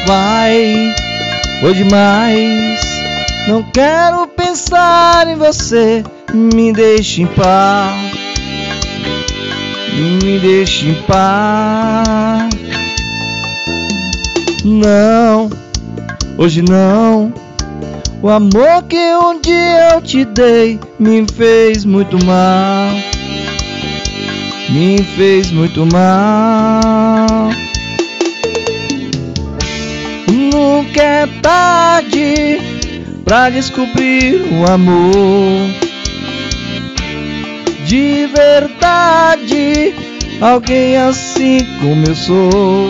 Vai, foi demais. Não quero pensar em você. Me deixe em paz. Me deixe em paz. Não, hoje não. O amor que um dia eu te dei me fez muito mal. Me fez muito mal. Nunca é tarde pra descobrir o amor de verdade, alguém assim como eu sou.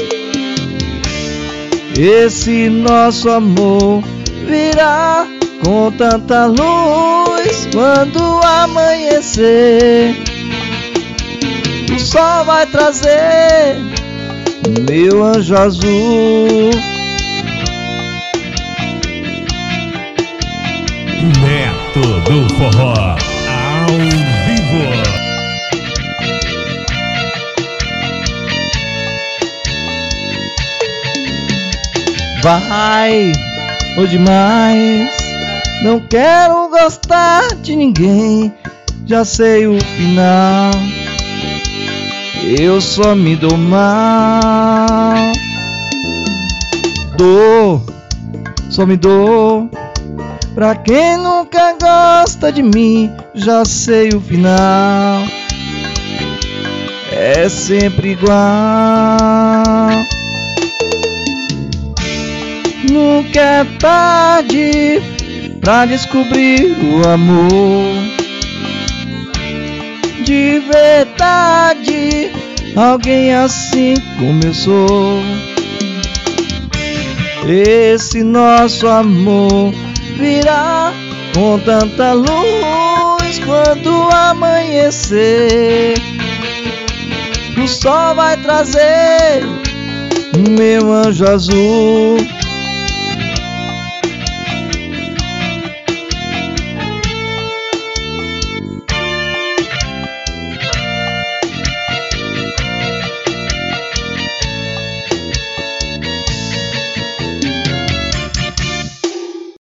Esse nosso amor virá com tanta luz quando amanhecer. O sol vai trazer meu anjo azul. Neto do Forró, ao vivo. Vai, ou demais. Não quero gostar de ninguém. Já sei o final. Eu só me dou mal. Só me dou. Pra quem nunca gosta de mim, já sei o final. É sempre igual. Nunca é tarde pra descobrir o amor de verdade, alguém assim como eu sou. Esse nosso amor virá com tanta luz quando amanhecer. O sol vai trazer meu anjo azul.